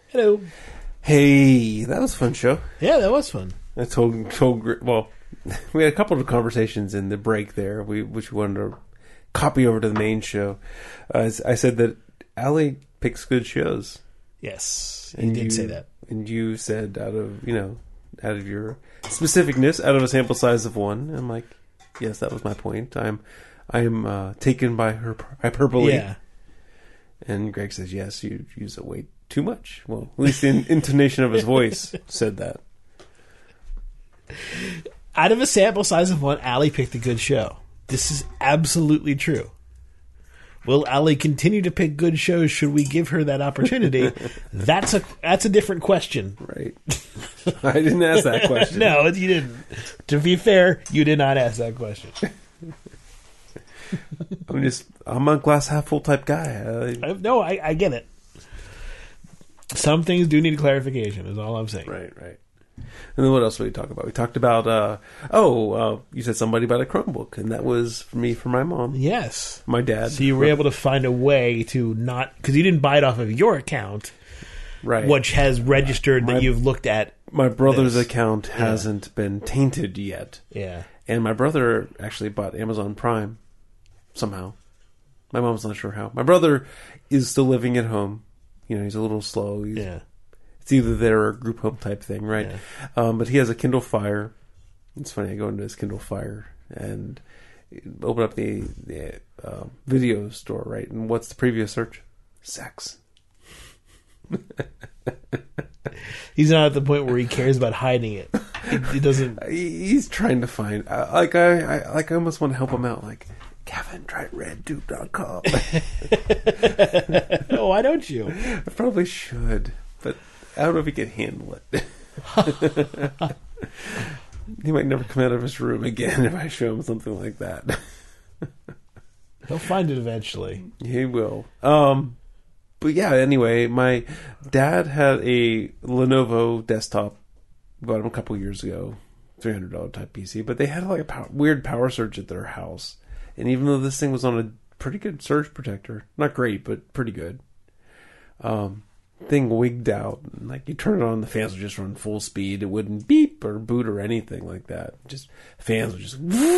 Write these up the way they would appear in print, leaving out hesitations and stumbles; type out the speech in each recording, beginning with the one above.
Hello. Hey, that was a fun show. Yeah, that was fun. I well, we had a couple of conversations in the break there, which we wanted to copy over to the main show. I said that Allie picks good shows. Yes, you did say that. And you said out of your specificness, out of a sample size of one, I'm like, yes, that was my point. I'm taken by her hyperbole. Yeah. And Greg says, yes, you use it way too much. Well, at least the intonation of his voice said that. Out of a sample size of one, Allie picked a good show. This is absolutely true. Will Allie continue to pick good shows? Should we give her that opportunity? That's a different question. Right. I didn't ask that question. No, you didn't. To be fair, you did not ask that question. I'm a glass half full type guy. No, I get it. Some things do need clarification, is all I'm saying. Right. And then what else did we talk about? We talked about, you said somebody bought a Chromebook, and that was for my mom. Yes. My dad. So you were able to find a way to not, because you didn't buy it off of your account, right? Which has registered that you've looked at. My brother's account hasn't been tainted yet. Yeah. And my brother actually bought Amazon Prime somehow. My mom's not sure how. My brother is still living at home. He's a little slow. It's either there or a group home type thing, right? Yeah. But he has a Kindle Fire. It's funny, I go into his Kindle Fire and open up the video store, right? And what's the previous search? Sex. He's not at the point where he cares about hiding it. He doesn't. He's trying to find. I almost want to help him out. Like, Kevin, try redtube.com. Oh, why don't you? I probably should, but I don't know if he can handle it. He might never come out of his room again if I show him something like that. He'll find it eventually. He will. But yeah, anyway, my dad had a Lenovo desktop. Bought him a couple years ago. $300 type PC. But they had like a weird power surge at their house. And even though this thing was on a pretty good surge protector, not great, but pretty good, thing wigged out. Like, you turn it on, the fans would just run full speed. It wouldn't beep or boot or anything like that. Just fans would just...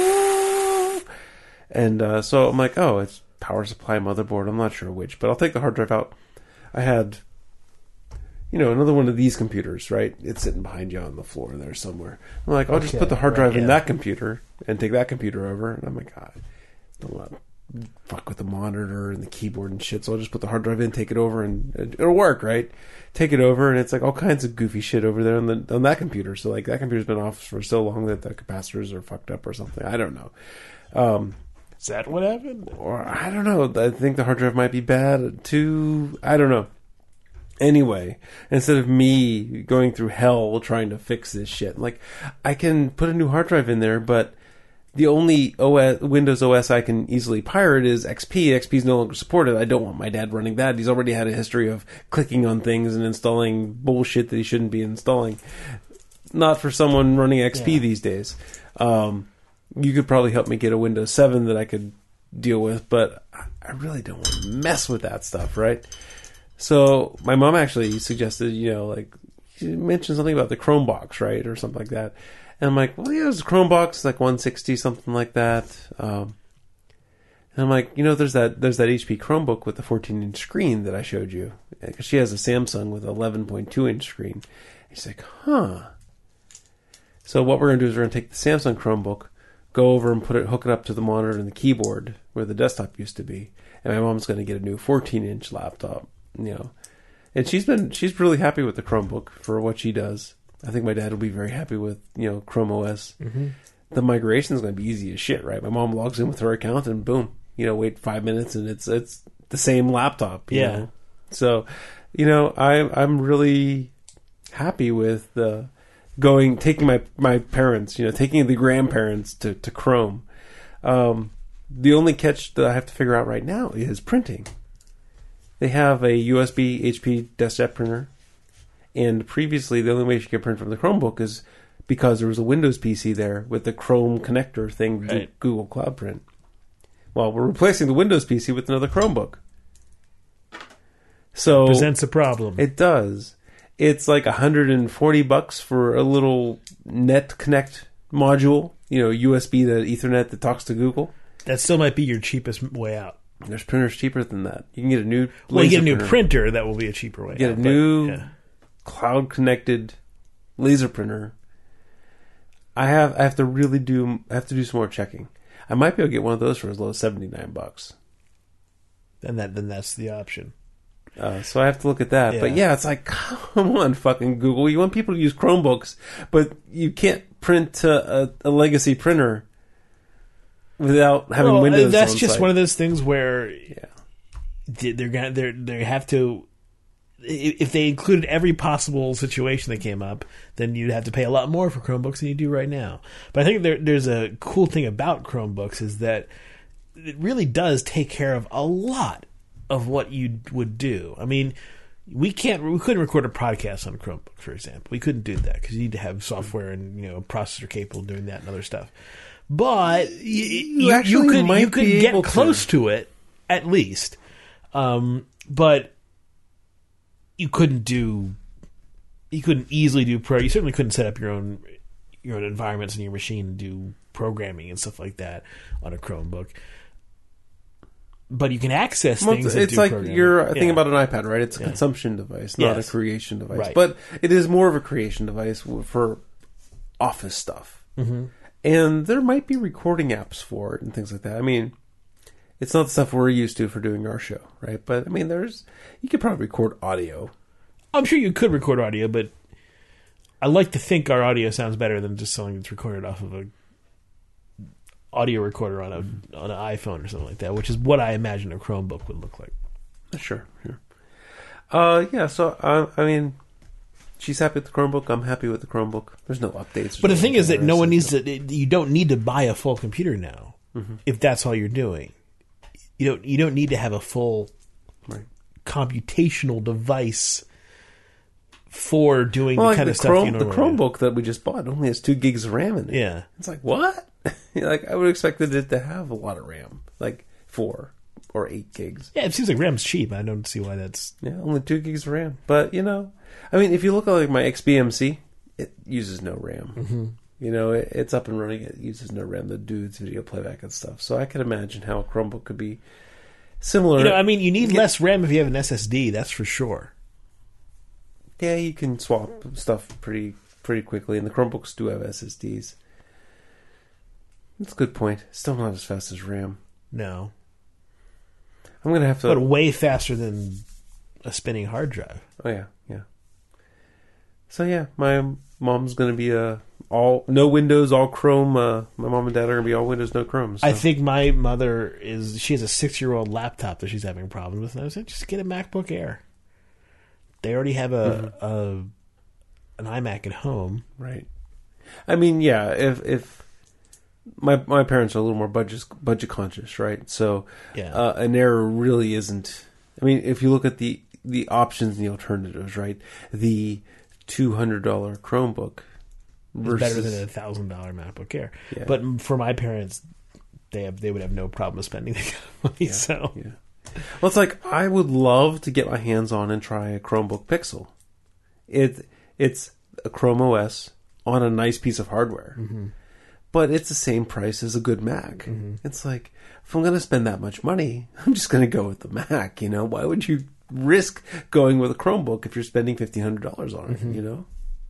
And so I'm like, oh, it's power supply, motherboard. I'm not sure which, but I'll take the hard drive out. I had, another one of these computers, right? It's sitting behind you on the floor there somewhere. I'm like, I'll just put the hard drive in that computer and take that computer over. And I'm like, God, don't want to fuck with the monitor and the keyboard and shit. So I'll just put the hard drive in, take it over, and it'll work, right? Take it over, and it's like all kinds of goofy shit over there on that computer. So like that computer's been off for so long that the capacitors are fucked up or something. I don't know. Is that what happened? Or I don't know. I think the hard drive might be bad too. I don't know. Anyway, instead of me going through hell trying to fix this shit, like, I can put a new hard drive in there, but the only Windows OS I can easily pirate is XP. XP is no longer supported. I don't want my dad running that. He's already had a history of clicking on things and installing bullshit that he shouldn't be installing. Not for someone running XP these days. You could probably help me get a Windows 7 that I could deal with, but I really don't want to mess with that stuff, right? So my mom actually suggested, she mentioned something about the Chromebox, right? Or something like that. And I'm like, well, yeah, there's a Chromebox, like 160, something like that. And I'm like, there's that HP Chromebook with the 14-inch screen that I showed you. Because she has a Samsung with an 11.2-inch screen. And she's like, huh. So what we're going to do is we're going to take the Samsung Chromebook, go over and hook it up to the monitor and the keyboard where the desktop used to be. And my mom's going to get a new 14-inch laptop, And she's really happy with the Chromebook for what she does. I think my dad will be very happy with, Chrome OS. Mm-hmm. The migration is going to be easy as shit, right? My mom logs in with her account and boom, wait 5 minutes and it's the same laptop. You know? So, I'm really happy with taking my parents, taking the grandparents to Chrome. The only catch that I have to figure out right now is printing. They have a USB HP desktop printer. And previously, the only way you could print from the Chromebook is because there was a Windows PC there with the Chrome connector thing, right. Google Cloud Print. Well, we're replacing the Windows PC with another Chromebook. So presents a problem. It does. it's like $140 for a little Net Connect module, USB to Ethernet that talks to Google. That still might be your cheapest way out. There's printers cheaper than that. You can get a new Well, you get a new printer, that will be a cheaper way out. Get a new cloud-connected laser printer. I have to do some more checking. I might be able to get one of those for as low as $79. And then that's the option. So I have to look at that. Yeah. But yeah, it's like, come on, fucking Google. You want people to use Chromebooks, but you can't print a legacy printer without having Windows. That's on just site. one of those things where they have to. If they included every possible situation that came up, then you'd have to pay a lot more for Chromebooks than you do right now. But I think there's a cool thing about Chromebooks is that it really does take care of a lot of what you would do. I mean, we couldn't record a podcast on a Chromebook, for example. We couldn't do that because you need to have software and processor capable of doing that and other stuff. But you could get close to it at least. But you couldn't easily do you certainly couldn't set up your own environments in your machine and do programming and stuff like that on a Chromebook. But you can access things. It's like you're thinking about an iPad, right? It's a consumption device, not a creation device. Right. But it is more of a creation device for office stuff. Mm-hmm. And there might be recording apps for it and things like that. I mean, it's not the stuff we're used to for doing our show, right? But I mean, you could probably record audio. I'm sure you could record audio, but I like to think our audio sounds better than just something that's recorded off of a audio recorder on an iPhone or something like that, which is what I imagine a Chromebook would look like. Sure. Yeah. So I mean, she's happy with the Chromebook. I'm happy with the Chromebook. There's no updates. But the thing is that no one needs to. You don't need to buy a full computer now if that's all you're doing. You don't need to have a full computational device for doing the kind of stuff you know. The Chromebook that we just bought only has 2 gigs of RAM in it. Yeah. It's like, what? Like, I would have expected it to have a lot of RAM, like 4 or 8 gigs. Yeah, it seems like RAM's cheap. I don't see why that's... Yeah, only 2 gigs of RAM. But, I mean, if you look at like my XBMC, it uses no RAM. Mm-hmm. It's up and running. It uses no RAM to do its video playback and stuff. So I can imagine how a Chromebook could be similar. I mean, you need less RAM if you have an SSD, that's for sure. Yeah, you can swap stuff pretty quickly, and the Chromebooks do have SSDs. That's a good point. Still not as fast as RAM. No. I'm going to have to... But way faster than a spinning hard drive. Oh, yeah. So, yeah, my mom's going to be no Windows, all Chrome. My mom and dad are going to be all Windows, no Chrome. So. I think my mother she has a 6-year-old laptop that she's having problems with. And I said, just get a MacBook Air. They already have an iMac at home. Right. I mean, yeah, if my parents are a little more budget conscious, right? So an Air really isn't... I mean, if you look at the options and the alternatives, right? The $200 Chromebook versus... better than a $1,000 MacBook Air. Yeah. But for my parents, they would have no problem spending that kind of money. So. Yeah. Well, it's like, I would love to get my hands on and try a Chromebook Pixel. It's a Chrome OS on a nice piece of hardware. Mm-hmm. But it's the same price as a good Mac. Mm-hmm. It's like, if I'm going to spend that much money, I'm just going to go with the Mac, Why would you risk going with a Chromebook if you're spending $1,500 on it,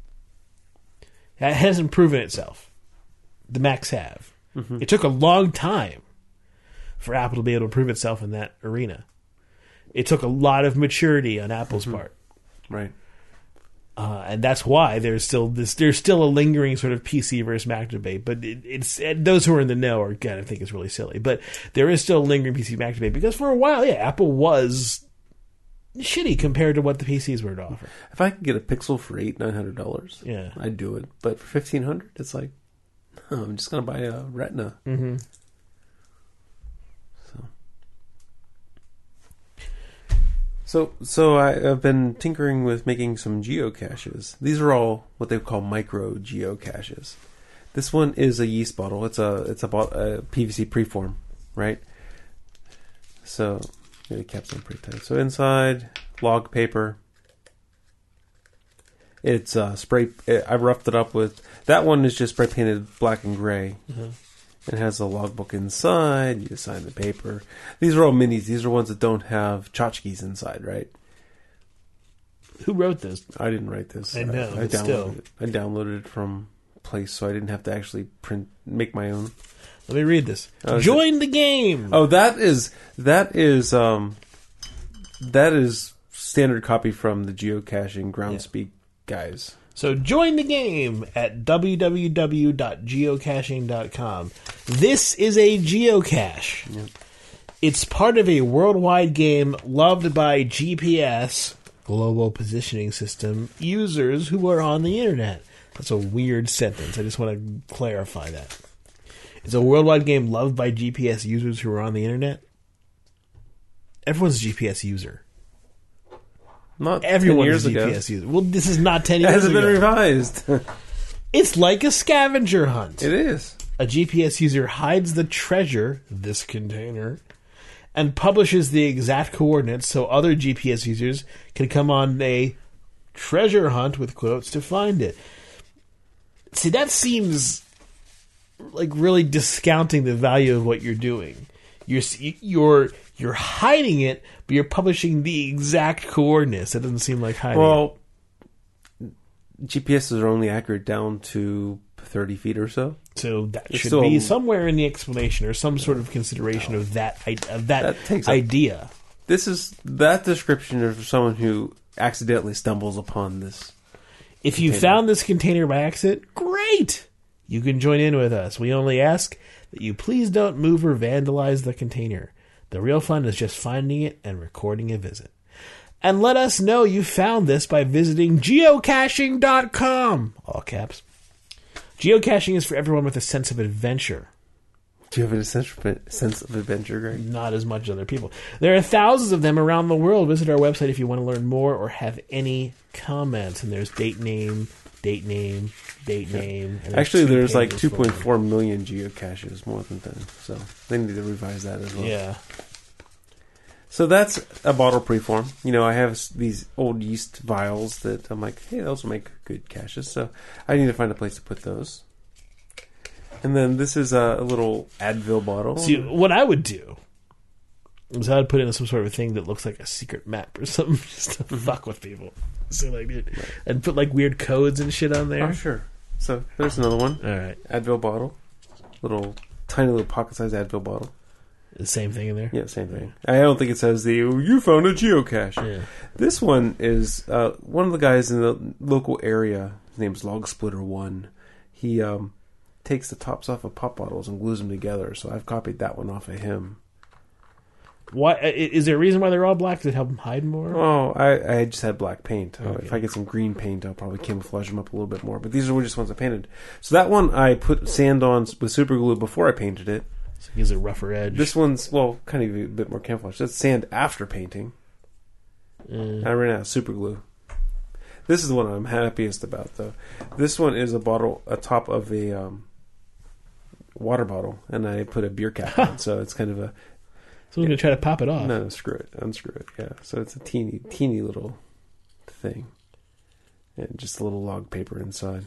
It hasn't proven itself. The Macs have. Mm-hmm. It took a long time for Apple to be able to prove itself in that arena. It took a lot of maturity on Apple's part. Right. And that's why there's still a lingering sort of PC versus Mac debate. But it's those who are in the know are going to think it's really silly. But there is still a lingering PC Mac debate because for a while, Apple was shitty compared to what the PCs were to offer. If I could get a Pixel for $900, I'd do it. But for $1,500, it's like, I'm just going to buy a Retina. Mm-hmm. So I've been tinkering with making some geocaches. These are all what they call micro geocaches. This one is a yeast bottle. It's a PVC preform, right? So the cap's on pretty tight. So inside, log paper, It's spray. I roughed it up with that one. Is just spray painted black and gray. It has a logbook inside. You sign the paper. These are all minis. These are ones that don't have tchotchkes inside, right? Who wrote this? I didn't write this. I know, I but downloaded still. it. I downloaded it from a place, so I didn't have to actually make my own. Let me read this. Oh, Join the game. Oh, that is standard copy from the geocaching Groundspeak guys. So join the game at www.geocaching.com. This is a geocache. Yep. It's part of a worldwide game loved by GPS, Global Positioning System, users who are on the internet. That's a weird sentence. I just want to clarify that. It's a worldwide game loved by GPS users who are on the internet. Everyone's a GPS user. Not Everyone 10 is years a ago. GPS user. Well, this is not 10 It years hasn't ago. been revised. It's like a scavenger hunt. It is. A GPS user hides the treasure, this container, and publishes the exact coordinates so other GPS users can come on a treasure hunt with quotes to find it. See, that seems like really discounting the value of what you're doing. You're hiding it, but you're publishing the exact coordinates. That doesn't seem like hiding. Well, GPSs are only accurate down to 30 feet or so. So that It's should still- be somewhere in the explanation or some sort of consideration of that takes up- idea. This is that description of someone who accidentally stumbles upon this. If you Container. found this container by accident, great! You can join in with us. We only ask that you please don't move or vandalize the container. The real fun is just finding it and recording a visit. And let us know you found this by visiting geocaching.com. All caps. Geocaching is for everyone with a sense of adventure. Do you have a sense of adventure, Greg? Not as much as other people. There are thousands of them around the world. Visit our website if you want to learn more or have any comments. And there's date name. And Actually, two there's like pages full of 2.4 million geocaches, more than that. So they need to revise that as well. Yeah. So that's a bottle preform. You know, I have these old yeast vials that I'm like, hey, those will make good caches. So I need to find a place to put those. And then this is a little Advil bottle. See, what I would do is I would put in some sort of a thing that looks like a secret map or something just to fuck with people. So like, and put like weird codes and shit on there. Oh, sure. So there's another one. All right. Advil bottle. Tiny little pocket-sized Advil bottle. The same thing in there? Yeah, same thing. I don't think it says you found a geocache. Yeah. This one is one of the guys in the local area. His name's Log Splitter 1. He takes the tops off of pop bottles and glues them together. So I've copied that one off of him. Why is there a reason why they're all black? Does it help them hide more? Oh, I just had black paint. Okay. If I get some green paint, I'll probably camouflage them up a little bit more. But these are just ones I painted. So that one I put sand on with super glue before I painted it. So it gives it a rougher edge. This one's, well, kind of a bit more camouflage. That's sand after painting. I ran out of super glue. This is the one I'm happiest about, though. This one is a top of a water bottle, and I put a beer cap on, so it's kind of a... Someone's going to try to pop it off. No, screw it. Unscrew it, yeah. So it's a teeny little thing. And just a little log paper inside.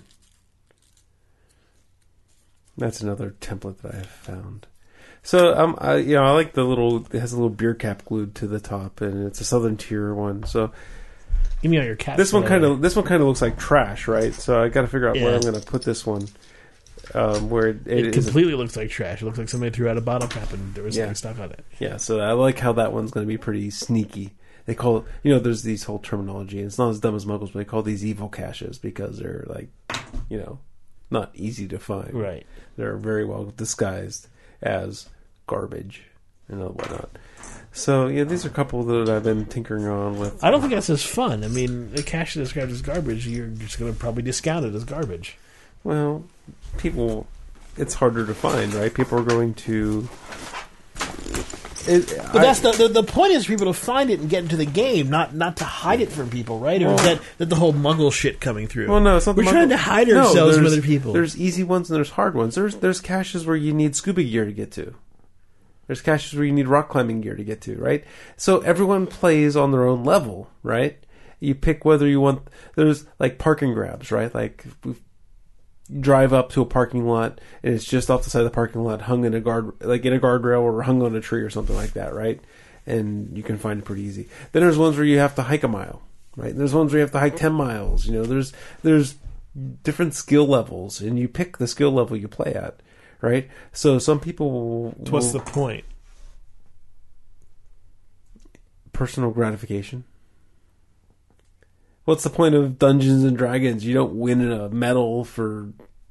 That's another template that I have found. So I like the little. It has a little beer cap glued to the top, and it's a Southern Tier one. So Give me all your caps. this one kind of looks like trash, right? So I got to figure out where Yeah. I'm going to put this one. Where It is completely looks like trash. It looks like somebody threw out a bottle cap and there was something stuck on it. Yeah, so I like how that one's going to be pretty sneaky. They call it, there's these whole terminology. And it's not as dumb as Muggles, but they call these evil caches because they're like, not easy to find. Right. They're very well disguised as garbage and whatnot. So, these are a couple that I've been tinkering on with. I don't think that's as fun. I mean, the cache described as garbage, you're just going to probably discount it as garbage. Well, it's harder to find, right? People are going to... But that's the point is for people to find it and get into the game, not to hide it from people, right? Or is that the whole Muggle shit coming through? Well, no, it's not. We're trying to hide ourselves from other people. There's easy ones and there's hard ones. There's caches where you need scuba gear to get to. There's caches where you need rock climbing gear to get to, right? So everyone plays on their own level, right? You pick whether you want. There's like parking grabs, right? Like we drive up to a parking lot and it's just off the side of the parking lot, hung in a guardrail or hung on a tree or something like that, right? And you can find it pretty easy. Then there's ones where you have to hike a mile, right? There's ones where you have to hike 10 miles. There's different skill levels, and you pick the skill level you play at, right? So some people What's the point? Personal gratification. What's the point of Dungeons and Dragons? You don't win a medal for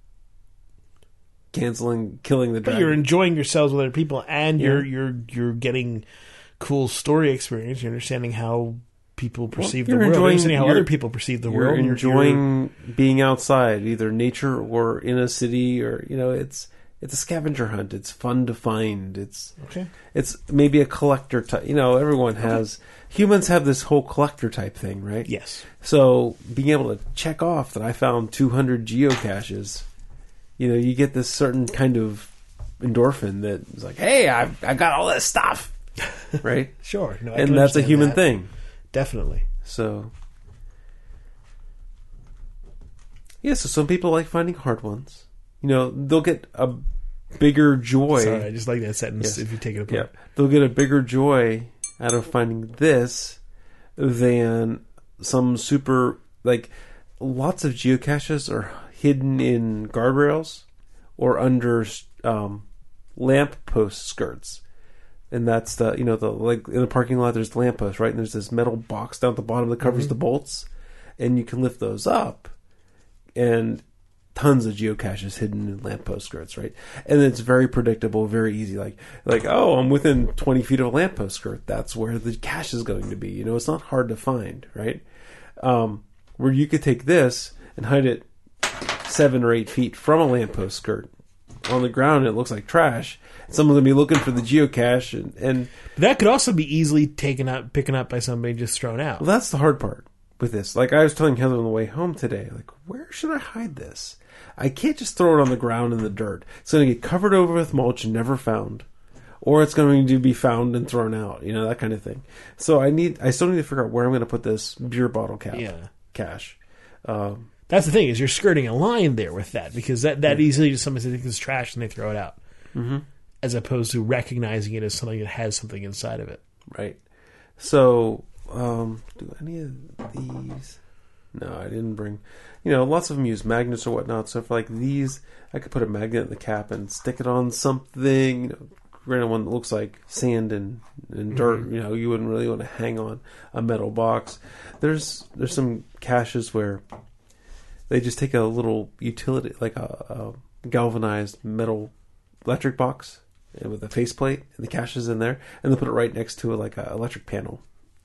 killing the dragon. But you're enjoying yourselves with other people, and you're getting cool story experience. You're understanding how people perceive the world. You're understanding how other people perceive the world. You're enjoying being outside, either nature or in a city, or it's a scavenger hunt. It's fun to find. It's maybe a collector type. Everyone has. Humans have this whole collector type thing, right? Yes. So being able to check off that I found 200 geocaches, you get this certain kind of endorphin that is like, hey, I got all this stuff, right? Sure. No, and that's a human thing. Definitely. So, so some people like finding hard ones. They'll get a bigger joy. Sorry, I just like that sentence if you take it apart. Yeah. They'll get a bigger joy out of finding this than some super, like, lots of geocaches are hidden in guardrails or under lamp post skirts. And that's like in the parking lot, there's the lamppost, right? And there's this metal box down at the bottom that covers the bolts, and you can lift those up, and tons of geocaches hidden in lamppost skirts, right? And it's very predictable, very easy. Like, oh, I'm within 20 feet of a lamppost skirt. That's where the cache is going to be. It's not hard to find, right? Where you could take this and hide it 7 or 8 feet from a lamppost skirt on the ground, and it looks like trash. Someone's gonna be looking for the geocache, and that could also be easily picking up by somebody, just thrown out. Well, that's the hard part with this. Like I was telling Heather on the way home today, like, where should I hide this? I can't just throw it on the ground in the dirt. It's going to get covered over with mulch and never found, or it's going to be found and thrown out. That kind of thing. So I still need to figure out where I'm going to put this beer bottle cache. That's the thing, is you're skirting a line there with that, because that easily just somebody thinks it's trash and they throw it out, as opposed to recognizing it as something that has something inside of it. Right. So, do any of these? No, I didn't bring. Lots of them use magnets or whatnot. So for like these, I could put a magnet in the cap and stick it on something. Granted, one that looks like sand and dirt. You wouldn't really want to hang on a metal box. There's some caches where they just take a little utility, like a galvanized metal electric box with a faceplate, and the cache is in there, and they put it right next to like an electric panel.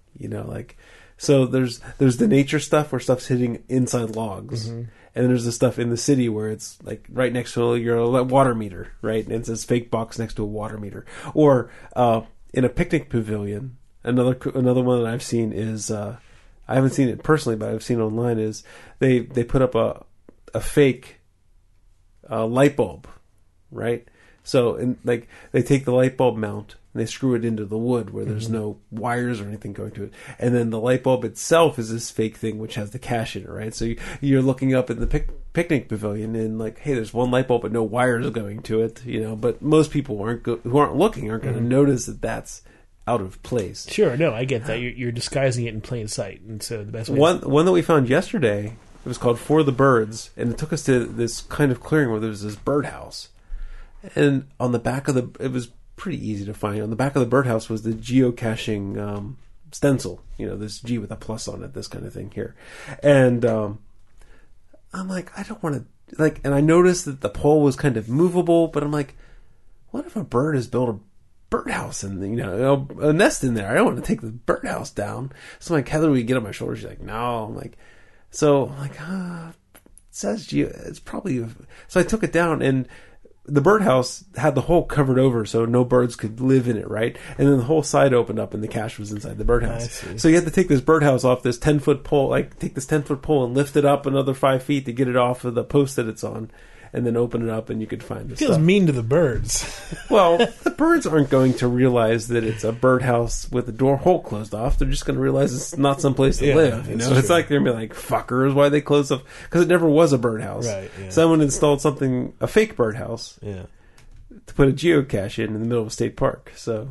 So there's the nature stuff where stuff's hitting inside logs, and then there's the stuff in the city where it's like right next to your water meter, right? And it's this fake box next to a water meter. Or in a picnic pavilion, another one that I've seen is I haven't seen it personally, but I've seen it online, is they put up a fake light bulb, right? So they take the light bulb mount and they screw it into the wood where there's no wires or anything going to it, and then the light bulb itself is this fake thing which has the cache in it, right? So you're looking up at the picnic pavilion and like, hey, there's one light bulb but no wires going to it, But most people who aren't looking aren't going to notice that that's out of place. Sure, no, I get that. You're disguising it in plain sight, and so the best way. One that we found yesterday, it was called For the Birds, and it took us to this kind of clearing where there was this birdhouse. And on the back of it was pretty easy to find. On the back of the birdhouse was the geocaching stencil. This G with a plus on it, this kind of thing here. And I'm like, I don't want to and I noticed that the pole was kind of movable, but I'm like, what if a bird has built a birdhouse and a nest in there? I don't want to take the birdhouse down. So I'm like, Heather, we get on my shoulder. She's like, no. I'm like, it says Geo. It's probably. So I took it down, and the birdhouse had the hole covered over so no birds could live in it, right? And then the whole side opened up and the cache was inside the birdhouse. So you had to take this birdhouse off this 10-foot pole, take this 10-foot pole and lift it up another 5 feet to get it off of the post that it's on. and then open it up and you could find the Feels stuff. mean to the birds. Well, the birds aren't going to realize that it's a birdhouse with the door hole closed off. They're just going to realize it's not someplace to Yeah, live. that's It's true. like they're going to be like, fuckers, why they closed off? Because it never was a birdhouse. Right, yeah. Someone installed a fake birdhouse, Yeah. to put a geocache in the middle of a state park. So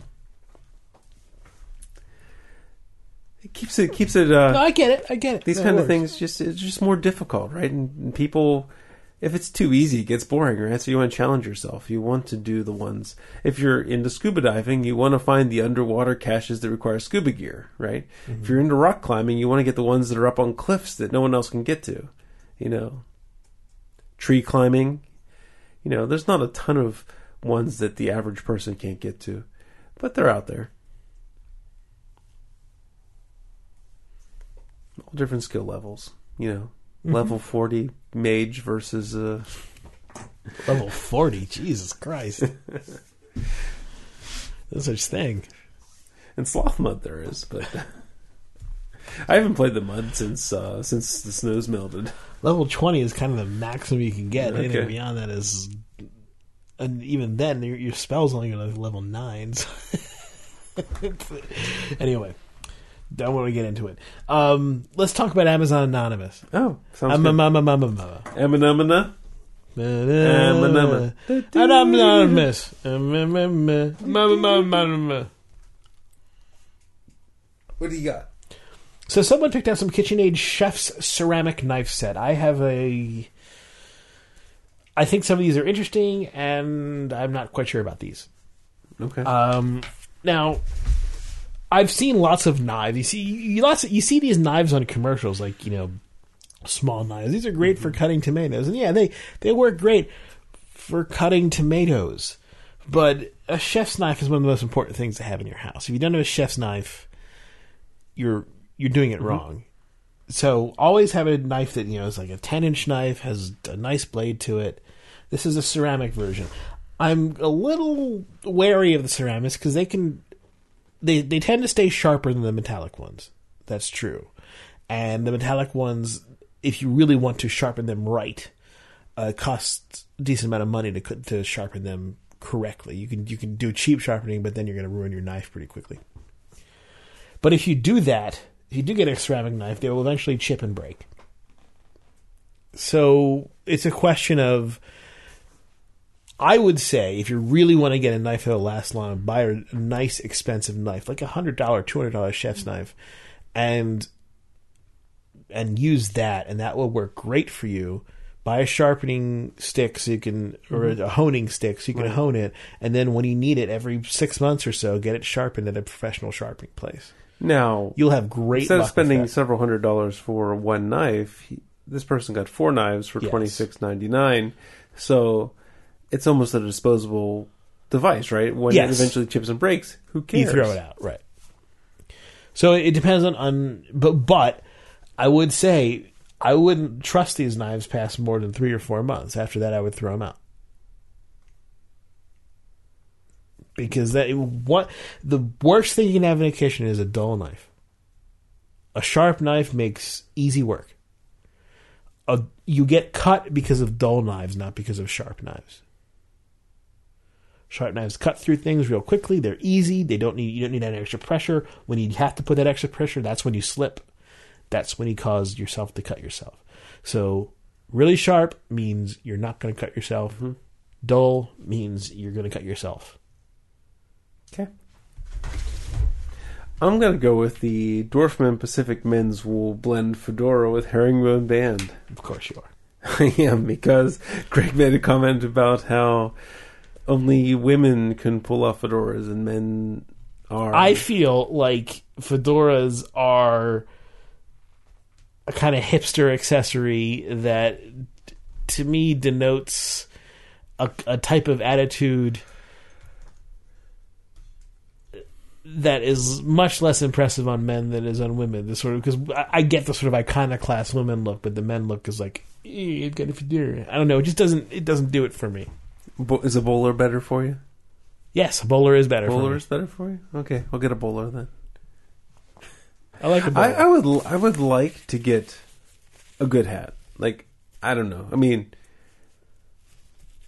it keeps it. No, I get it. These No, kind it of works. things it's just more difficult, right? And people, if it's too easy, it gets boring, right? So you want to challenge yourself. You want to do the ones. If you're into scuba diving, you want to find the underwater caches that require scuba gear, right? Mm-hmm. If you're into rock climbing, you want to get the ones that are up on cliffs that no one else can get to. Tree climbing. There's not a ton of ones that the average person can't get to, but they're out there. All different skill levels, Level 40 mage versus Level 40. Jesus Christ. No such thing. in sloth mud there is, but I haven't played the mud since the snow's melted. Level 20 is kind of the maximum you can get. Anything Okay. beyond that is... And even then, your spell's only going to level 9. So anyway, don't want to get into it. Let's talk about Amazon Anonymous. Oh, sounds good. Anonymous. Anonymous. Anonymous. What do you got? So someone picked out some KitchenAid Chef's ceramic knife set. I think some of these are interesting, and I'm not quite sure about these. Okay. Now, I've seen lots of knives. You see these knives on commercials, like small knives. These are great for cutting tomatoes, and yeah, they work great for cutting tomatoes. But a chef's knife is one of the most important things to have in your house. If you don't have a chef's knife, you're doing it wrong. So always have a knife that is like a 10-inch knife, has a nice blade to it. This is a ceramic version. I'm a little wary of the ceramics because they tend to stay sharper than the metallic ones. That's true. And the metallic ones, if you really want to sharpen them right, costs a decent amount of money to sharpen them correctly. You can do cheap sharpening, but then you're going to ruin your knife pretty quickly. But if you do that, if you do get a ceramic knife, they will eventually chip and break. So it's a question of, I would say, if you really want to get a knife that will last long, buy a nice, expensive knife, like $100, $200 chef's knife, and use that, and that will work great for you. Buy a sharpening stick so you can, or a honing stick so you can hone it, and then when you need it, every 6 months or so, get it sharpened at a professional sharpening place. Now, You'll have great instead of luck with spending that. several $100s for one knife, this person got 4 knives for Yes. $26.99. So it's almost a disposable device, right? When Yes. it eventually chips and breaks, who cares? You throw it out, right? So it depends on but I would say I wouldn't trust these knives past more than 3 or 4 months. After that, I would throw them out because the worst thing you can have in a kitchen is a dull knife. A sharp knife makes easy work. You get cut because of dull knives, not because of sharp knives. Sharp knives cut through things real quickly. They're easy. You don't need any extra pressure. When you have to put that extra pressure, that's when you slip. That's when you cause yourself to cut yourself. So really sharp means you're not going to cut yourself. Dull means you're going to cut yourself. Okay. I'm going to go with the Dwarfman Pacific Men's Wool Blend Fedora with Herringbone Band. Of course you are. I am, because Greg made a comment about how only women can pull off fedoras and men are... I feel like fedoras are a kind of hipster accessory that, to me, denotes a type of attitude that is much less impressive on men than it is on women. Because I get the sort of iconoclast women look, but the men look is like, you've got a fedora. I don't know. It just doesn't do it for me. Is a bowler better for you? Yes, a bowler is better. Bowler for me. is better for you? Okay, I'll get a bowler then. I like a bowler. I would like to get a good hat. Like, I don't know. I mean,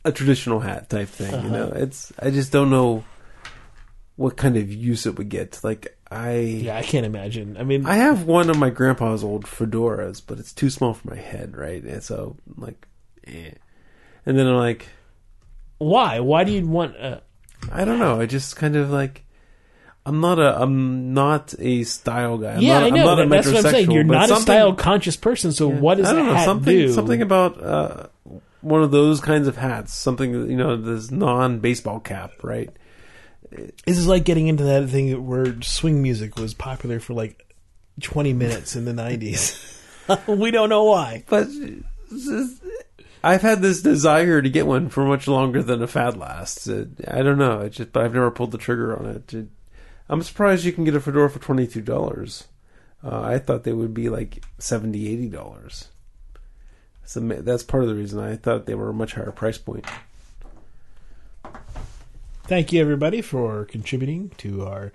a traditional hat type thing. You know, I just don't know what kind of use it would get. Like I can't imagine. I mean, I have one of my grandpa's old fedoras, but it's too small for my head, right? And so like, and then I'm like, why? Why do you want? I don't know. I just kind of like. I'm not a style guy. I know. That's what I'm saying. You're but not a style conscious person. So what does I don't a know, hat do? Something about one of those kinds of hats. Something, this non-baseball cap, right? This is like getting into that thing where swing music was popular for like 20 minutes in the 90s. We don't know why. But I've had this desire to get one for much longer than a fad lasts. I don't know. But I've never pulled the trigger on it. I'm surprised you can get a fedora for $22. I thought they would be like $70, $80. So that's part of the reason I thought they were a much higher price point. Thank you, everybody, for contributing to our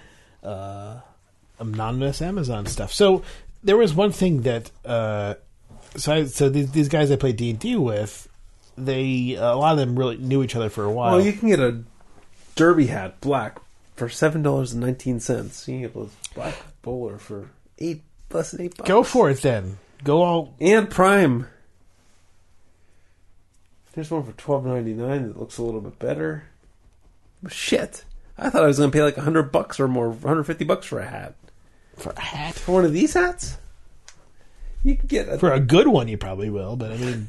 anonymous Amazon stuff. So there was one thing that so these guys I played D&D with, a lot of them really knew each other for a while. Well, you can get a derby hat, black, for $7.19. You can get those black bowler for $8. Go for it then. Go all and Prime. There's one for $12.99 that looks a little bit better. Shit, I thought I was going to pay like $100 or more, $150 for a hat. For a hat? For one of these hats? You can get for a good one. You probably will, but I mean.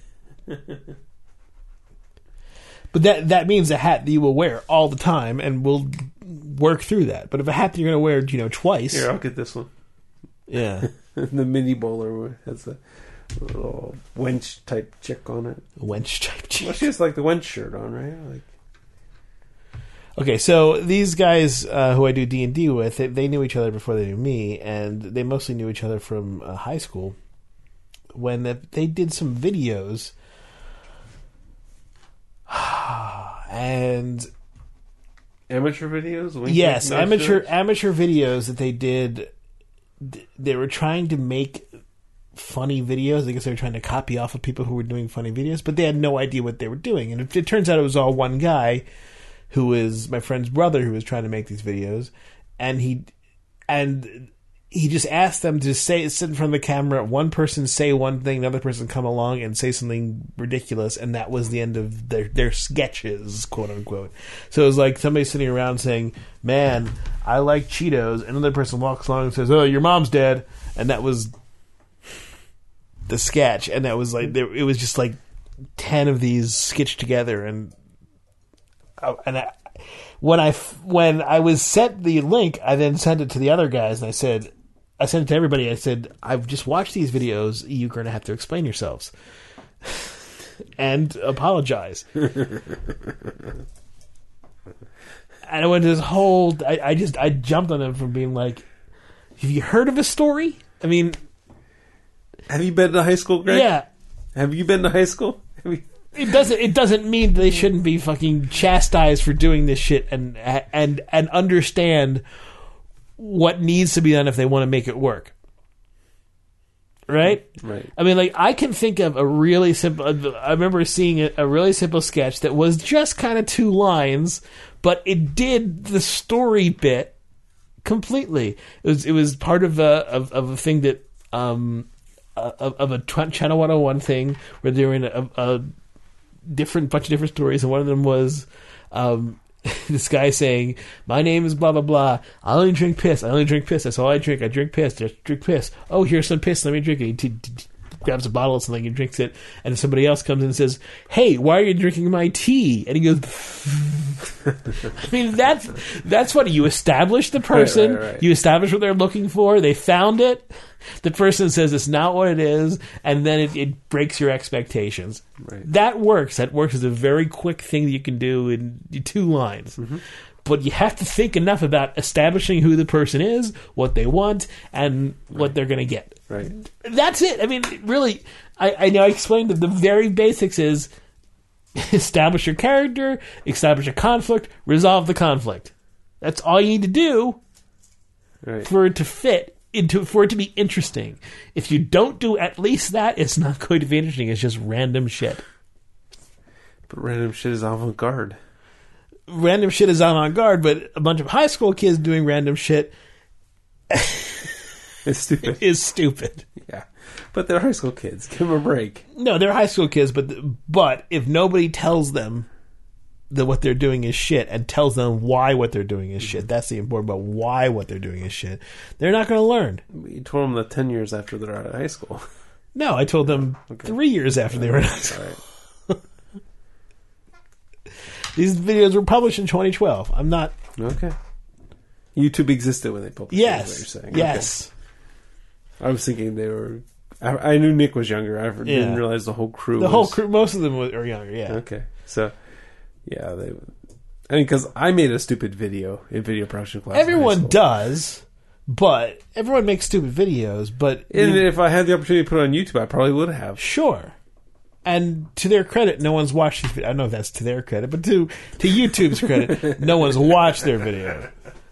But that means a hat that you will wear all the time, and we'll work through that. But if a hat that you're going to wear, twice... Here, I'll get this one. Yeah. The mini bowler has a little wench-type chick on it. Wench-type chick? Well, she has, like, the wench shirt on, right? Okay, so these guys who I do D&D with, they knew each other before they knew me, and they mostly knew each other from high school. When they did some videos... and amateur videos? Yes, amateur videos that they did. They were trying to make funny videos. I guess they were trying to copy off of people who were doing funny videos, but they had no idea what they were doing. And it turns out it was all one guy, who is my friend's brother, who was trying to make these videos, and he just asked them to sit in front of the camera, one person say one thing, another person come along and say something ridiculous, and that was the end of their sketches, quote unquote. So it was like somebody sitting around saying, "Man, I like Cheetos," and another person walks along and says, "Oh, your mom's dead," and that was the sketch. And that was like it was just like 10 of these stitched together, when I was sent the link, I then sent it to the other guys, and I sent it to everybody. I said, "I've just watched these videos. You're going to have to explain yourselves and apologize." And I went to this whole. I jumped on them from being like, "Have you heard of a story? I mean, have you been to high school, Greg? Yeah. Have you been to high school? It doesn't mean they shouldn't be fucking chastised for doing this shit and understand what needs to be done if they want to make it work. Right? Right. I mean, like, I can think of a really simple... I remember seeing a really simple sketch that was just kind of 2 lines, but it did the story bit completely. It was part of a thing that... of a Channel 101 thing where they were in a bunch of different stories, and one of them was this guy saying, "My name is blah blah blah. I only drink piss. That's all I drink. I drink piss. Just drink piss. Oh, here's some piss. Let me drink it." He grabs a bottle of something and drinks it, and somebody else comes in and says, "Hey, why are you drinking my tea?" And he goes, I mean, that's what you establish the person. Right. You establish what they're looking for. They found it. The person says it's not what it is, and then it breaks your expectations. Right. That works. That works as a very quick thing that you can do in 2 lines. Mm-hmm. But you have to think enough about establishing who the person is, what they want, and what they're going to get. Right. That's it. I mean, really, I know I explained that the very basics is establish your character, establish a conflict, resolve the conflict. That's all you need to do for it to fit. For it to be interesting. If you don't do at least that, it's not going to be interesting. It's just random shit. But random shit is avant-garde. Random shit is avant-garde, but a bunch of high school kids doing random shit It's stupid. is stupid. Yeah. But they're high school kids. Give them a break. No, they're high school kids, but if nobody tells them that what they're doing is shit and tells them why what they're doing is shit, that's the important part. Why what they're doing is shit, they're not going to learn. You told them that 10 years after they're out of high school. No, I told them 3 years after they were in high school. All right. These videos were published in 2012. I'm not... Okay. YouTube existed when they published it, is what you're saying. Yes. Okay. I was thinking they were... I knew Nick was younger. I didn't realize the whole crew The whole crew, most of them are younger, yeah. Okay. So, yeah, because I made a stupid video in video production class. Everyone does, but everyone makes stupid videos, but... And if I had the opportunity to put it on YouTube, I probably would have. Sure. And to their credit, no one's watched these videos. I don't know if that's to their credit, but to YouTube's credit, no one's watched their video.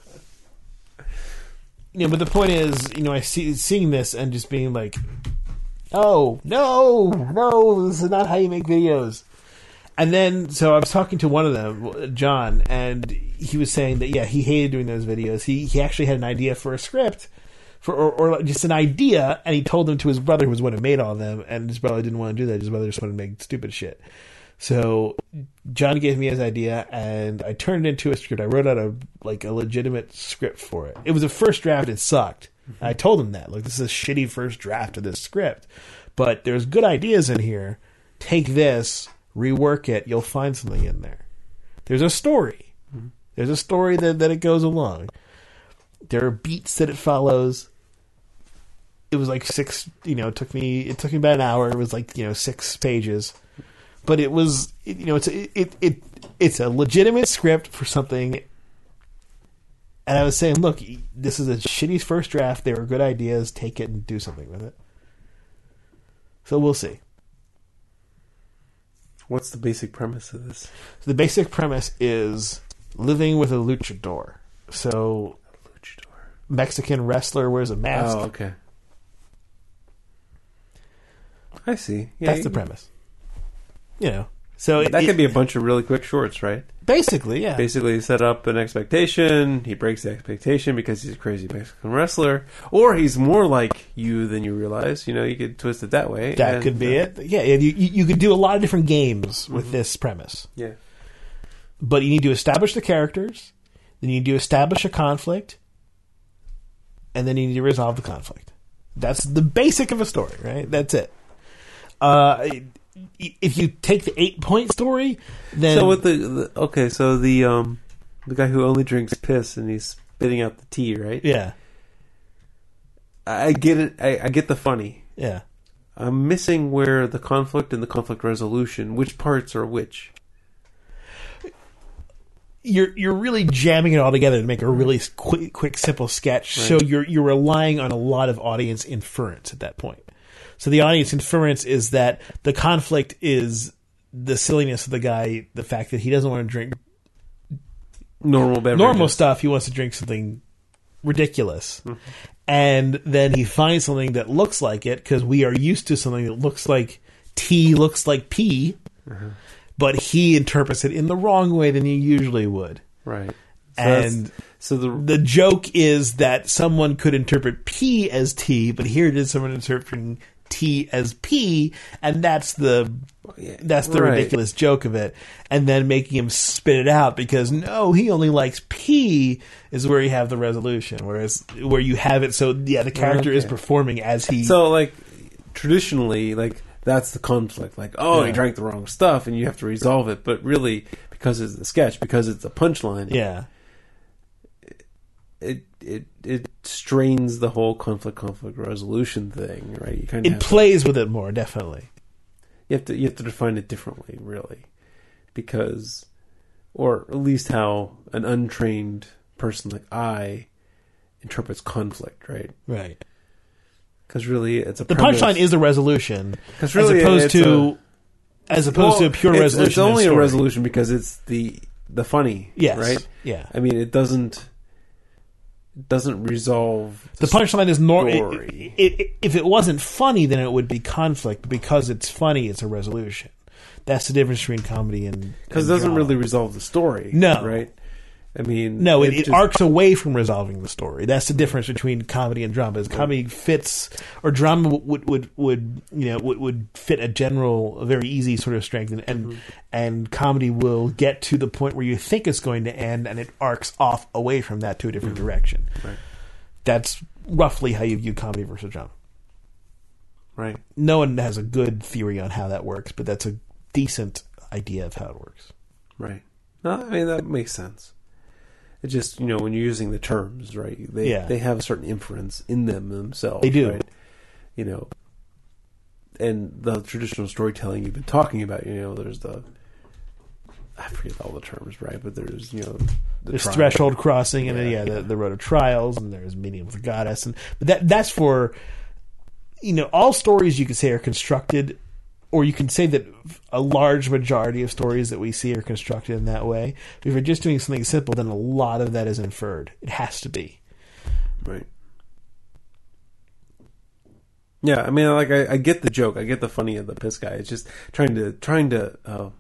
But the point is, I seeing this and just being like, oh, no, this is not how you make videos. And then, so I was talking to one of them, John, and he was saying that, yeah, he hated doing those videos. He actually had an idea for a script, or just an idea, and he told them to his brother, who was the one who made all of them, and his brother didn't want to do that. His brother just wanted to make stupid shit. So John gave me his idea, and I turned it into a script. I wrote out a legitimate script for it. It was a first draft. It sucked. Mm-hmm. I told him that. Look, this is a shitty first draft of this script, but there's good ideas in here. Take this, rework it. You'll find something in there. There's a story. Mm-hmm. There's a story that it goes along. There are beats that it follows. It was like 6. It took me about an hour. It was like 6 pages. But it was, it's a legitimate script for something. And I was saying, look, this is a shitty first draft. They were good ideas. Take it and do something with it. So we'll see. What's the basic premise of this? So the basic premise is living with a luchador. So, Mexican wrestler wears a mask. Oh, okay. I see. Yeah, that's the premise. So that could be a bunch of really quick shorts, right? Basically, yeah. Basically, set up an expectation. He breaks the expectation because he's a crazy Mexican wrestler, or he's more like you than you realize. You could twist it that way. That could be it. Yeah, you could do a lot of different games with this premise. Yeah. But you need to establish the characters. Then you need to establish a conflict, and then you need to resolve the conflict. That's the basic of a story, right? That's it. If you take the 8-point story, then so with the guy who only drinks piss and he's spitting out the tea, right? Yeah, I get it. I get the funny. Yeah, I'm missing where the conflict and the conflict resolution. Which parts are which? You're really jamming it all together to make a really quick simple sketch. Right. So you're relying on a lot of audience inference at that point. So the audience inference is that the conflict is the silliness of the guy, the fact that he doesn't want to drink normal stuff. He wants to drink something ridiculous. Mm-hmm. And then he finds something that looks like it, because we are used to something that looks like tea, looks like pee, mm-hmm. but he interprets it in the wrong way than you usually would. Right. So the joke is that someone could interpret pee as tea, but here it is someone interpreting tea as pee, and that's the ridiculous joke of it. And then making him spit it out because no, he only likes pee is where you have the resolution. Whereas where you have it, so yeah, the character is performing as he. So traditionally, that's the conflict. He drank the wrong stuff, and you have to resolve it. But really, because it's a sketch, because it's a punchline, yeah. It strains the whole conflict resolution thing, right? You kind of plays with it more, definitely. You have to define it differently, really, because, or at least how an untrained person like I interprets conflict, right? Right. Because really, it's the punchline is the resolution, really, as opposed to a pure resolution. It's only a resolution because it's the funny, yes, right? Yeah. I mean, it doesn't resolve the punchline is if it wasn't funny, then it would be conflict. But because it's funny, it's a resolution. That's the difference between comedy and because it doesn't drama. really resolve the story. No. Right? I mean... No, it just- arcs away from resolving the story. That's the difference between comedy and drama. Is comedy fits, or drama would fit a very easy sort of strength, and comedy will get to the point where you think it's going to end, and it arcs off away from that to a different direction. Right. That's roughly how you view comedy versus drama. Right. No one has a good theory on how that works, but that's a decent idea of how it works. Right. No, I mean, that makes sense. It just, when you're using the terms, right, they have a certain inference in them themselves. They do. Right? And the traditional storytelling you've been talking about, there's I forget all the terms, right, but there's, There's threshold crossing, and then the road of trials, and there's meeting with the goddess, but that's for, all stories you could say are constructed, or you can say that a large majority of stories that we see are constructed in that way. If you're just doing something simple, then a lot of that is inferred. It has to be. Right. Yeah, I mean, like, I get the joke. I get the funny of the piss guy. It's just trying to.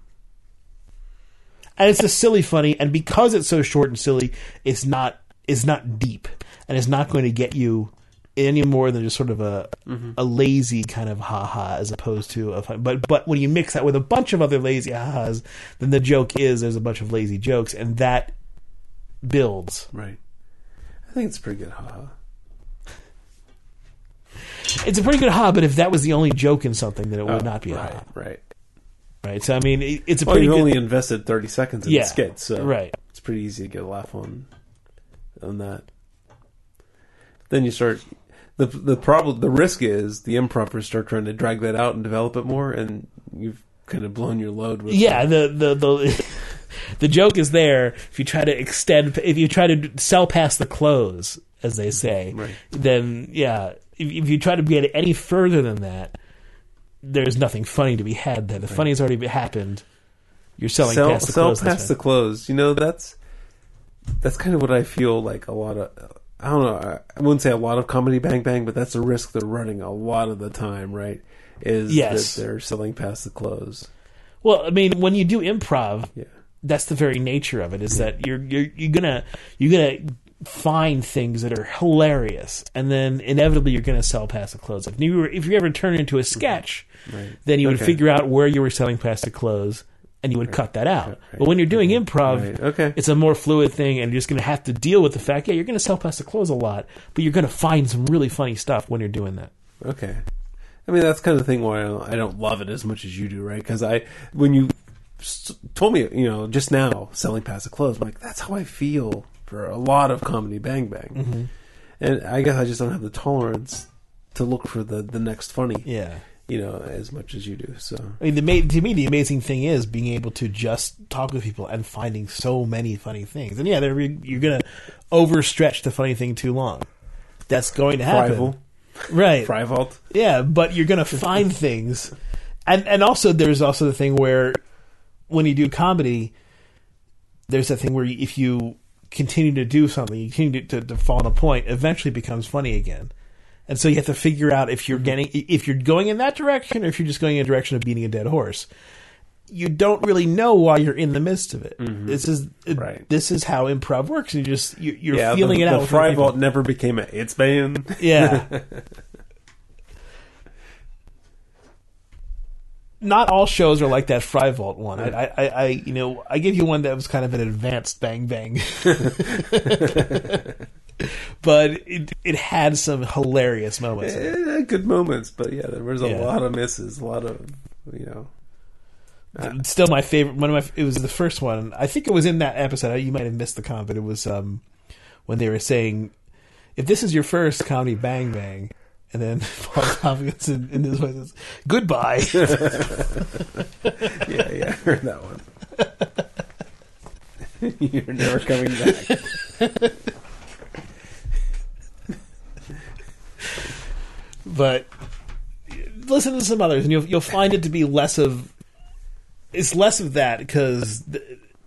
And it's a silly funny, and because it's so short and silly, it's not deep, and it's not going to get you any more than just sort of a lazy kind of ha-ha, as opposed to a fun. But when you mix that with a bunch of other lazy ha-has, then the joke is there's a bunch of lazy jokes, and that builds. Right. I think it's a pretty good ha-ha. It's a pretty good ha, but if that was the only joke in something, then it would not be a ha. Right. Right. So I mean, it's a Well, pretty you good. only invested 30 seconds in the skit, so right. it's pretty easy to get a laugh on that. Then you start. The risk is the improvers start trying to drag that out and develop it more, and you've kind of blown your load with the joke is there. If you try to sell past the close, as they say, right. then if you try to get any further than that, there's nothing funny to be had there. The funny's already happened. You're selling past the close. Sell past the close. That's kind of what I feel like a lot of. I don't know. I wouldn't say a lot of comedy Bang Bang, but that's a risk they're running a lot of the time, right? That they're selling past the close. Well, I mean, when you do improv, that's the very nature of it. Is that you're gonna find things that are hilarious, and then inevitably you're gonna sell past the close. If you ever turn it into a sketch, then you would figure out where you were selling past the close, and you would cut that out. But when you're doing improv, it's a more fluid thing, and you're just going to have to deal with the fact, you're going to sell past the close a lot, but you're going to find some really funny stuff when you're doing that. Okay. I mean, that's kind of the thing why I don't love it as much as you do, right? Because when you told me, just now, selling past the close, I'm like, that's how I feel for a lot of comedy Bang Bang. Mm-hmm. And I guess I just don't have the tolerance to look for the next funny. Yeah. As much as you do. So I mean, to me, the amazing thing is being able to just talk with people and finding so many funny things. And you're going to overstretch the funny thing too long. That's going to happen. Frival. Right. Frivault. Yeah, but you're going to find things. And also, there's also the thing where when you do comedy, there's that thing where if you continue to do something, you continue to fall on a point, eventually it becomes funny again. And so you have to figure out if you're going in that direction or if you're just going in a direction of beating a dead horse. You don't really know while you're in the midst of it. Mm-hmm. This is how improv works. You're feeling it out. The Frivault never became a hits band. Yeah. Not all shows are like that Frivault one. I give you one that was kind of an advanced Bang Bang. But it had some hilarious moments. It had good moments, but there was a lot of misses, a lot of, Still my favorite, it was the first one. I think it was in that episode. You might have missed the comment, but it was when they were saying, if this is your first comedy Bang Bang, and then Paul Tompkins in his voice says, goodbye. Yeah, I heard that one. You're never coming back. But listen to some others, and you'll find it to be less of that because the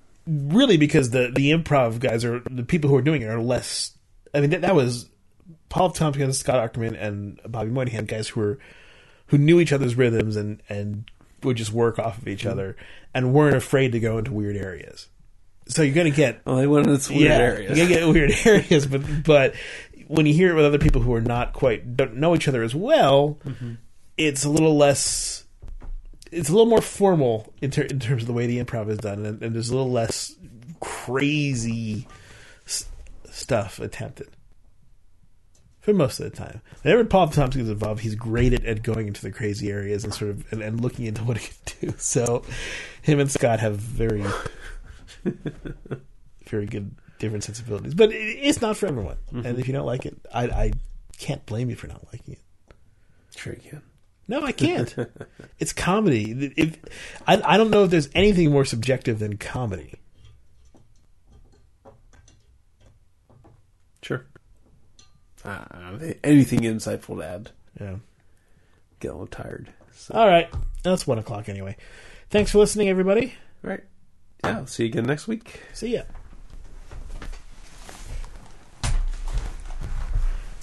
improv guys are the people who are doing it are less. I mean that was Paul Tompkins, Scott Aukerman, and Bobby Moynihan, guys who knew each other's rhythms and would just work off of each other and weren't afraid to go into weird areas. So you're going to get... Well, they went into weird areas. You're going to get weird areas, but when you hear it with other people who are don't know each other as well, it's a little less... It's a little more formal in terms of the way the improv is done, and there's a little less crazy stuff attempted. For most of the time. Whenever Paul Thompson is involved, he's great at going into the crazy areas and sort of and looking into what he can do. So him and Scott have very very good different sensibilities. But it's not for everyone. And if you don't like it, I can't blame you for not liking it. Sure you can. No, I can't. It's comedy. I don't know if there's anything more subjective than comedy. Sure. Anything insightful to add? Yeah. Get a little tired. So. All right. That's 1:00 anyway. Thanks for listening, everybody. All right. Yeah, I'll see you again next week. See ya.